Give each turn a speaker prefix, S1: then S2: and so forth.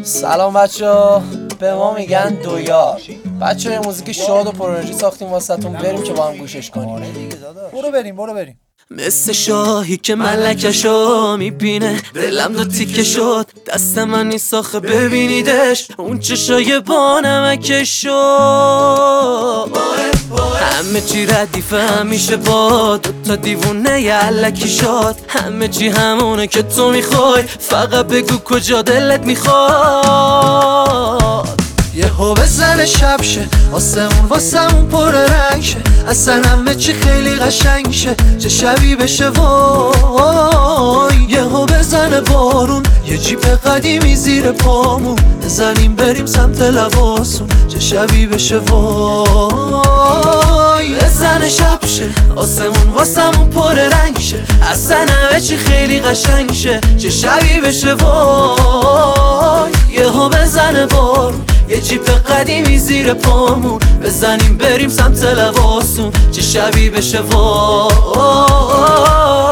S1: سلام بچه‌ها، به ما میگن دویار. بچه‌ها یه موزیک شاد و پر انرژی ساختیم واسهتون، بریم که با هم گوشش کنیم.
S2: برو بریم.
S3: مثل شاهی که ملکشو میبینه دلم دو تیکه شد، دست من نیست آخه ببینیدش، اون چشای با نمکشو. همه چی ردیفه همیشه با دوتا دیوونه یه علکی شد، همه چی همونه که تو میخوای، فقط بگو کجا دلت میخواد.
S2: یهو بزنه شب شه، آسمون واسمون پر رنگ شه، اصلا همه چی خیلی قشنگ شه، چه شبی بشه وای. یهو بزنه بارون، یه جیپ قدیمی زیر پامون، بزنیم بریم سمت لباسون، چه شبی بشه وای.
S3: بزنه شب شه، آسمون واسمون پر رنگ شه، اصلا همه چی خیلی قشنگ شه، چه شبی بشه وای. یهو بزنه بارون، یه جیپ قدیمی زیر پامون، بزنیم بریم سمت لباسون، چه شبی بشه وای.